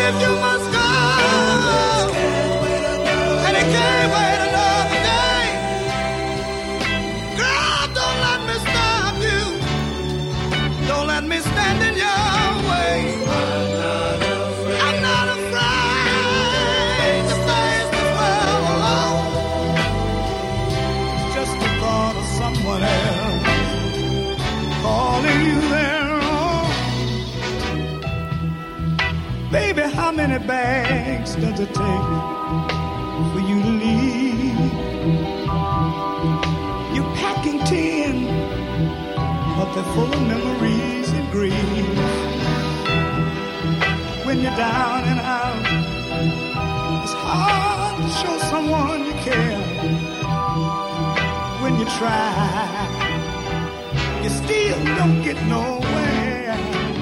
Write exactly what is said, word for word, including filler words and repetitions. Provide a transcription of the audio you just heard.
if you must go, and it can't wait another day, girl, don't let me stop you. Don't let me stand in your way. I'm not afraid to face this world alone. Just the thought of someone else calling you their own. Baby, how many bags does it take for you to leave? You're packing ten, but they're full of memories and grief. When you're down and out, it's hard to show someone you care. When you try, you still don't get nowhere.